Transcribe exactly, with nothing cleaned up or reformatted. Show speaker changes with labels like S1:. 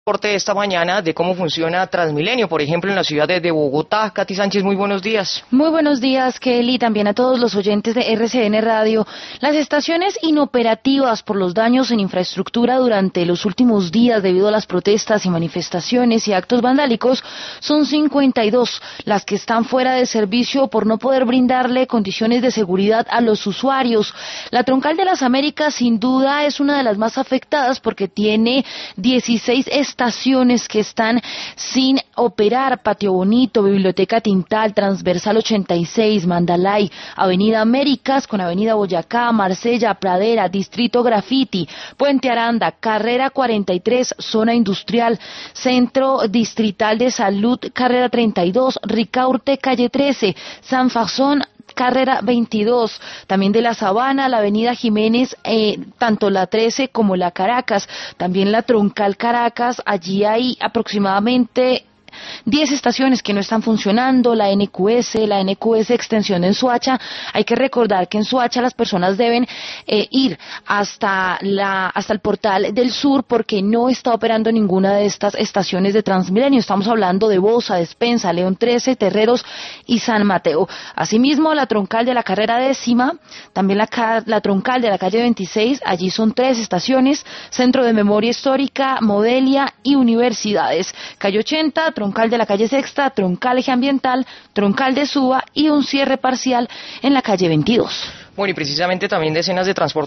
S1: Reporte esta mañana de cómo funciona Transmilenio, por ejemplo, en la ciudad de, de Bogotá. Katy Sánchez, muy buenos días.
S2: Muy buenos días, Kelly, también a todos los oyentes de R C N Radio. Las estaciones inoperativas por los daños en infraestructura durante los últimos días debido a las protestas y manifestaciones y actos vandálicos son cincuenta y dos, las que están fuera de servicio por no poder brindarle condiciones de seguridad a los usuarios. La Troncal de las Américas sin duda es una de las más afectadas porque tiene dieciséis estaciones estaciones que están sin operar: Patio Bonito, Biblioteca Tintal, Transversal ochenta y seis, Mandalay, Avenida Américas con Avenida Boyacá, Marsella, Pradera, Distrito Graffiti, Puente Aranda, Carrera cuarenta y tres, Zona Industrial, Centro Distrital de Salud, Carrera treinta y dos, Ricaurte, Calle trece, San Fasón, Carrera veintidós, también de la Sabana, la Avenida Jiménez, eh, tanto la trece como la Caracas, también la Troncal Caracas. Allí hay aproximadamente diez estaciones que no están funcionando, la N Q S, la N Q S extensión en Soacha. Hay que recordar que en Soacha las personas deben eh, ir hasta la hasta el Portal del Sur porque no está operando ninguna de estas estaciones de Transmilenio. Estamos hablando de Bosa, Despensa, León trece, Terreros y San Mateo. Asimismo, la Troncal de la Carrera Décima, también la, la Troncal de la calle veintiséis, allí son tres estaciones: Centro de Memoria Histórica, Modelia y Universidades. Calle ochenta, Troncal de la calle Sexta, Troncal Eje Ambiental, Troncal de Suba y un cierre parcial en la calle veintidós.
S1: Bueno, y precisamente también decenas de transportistas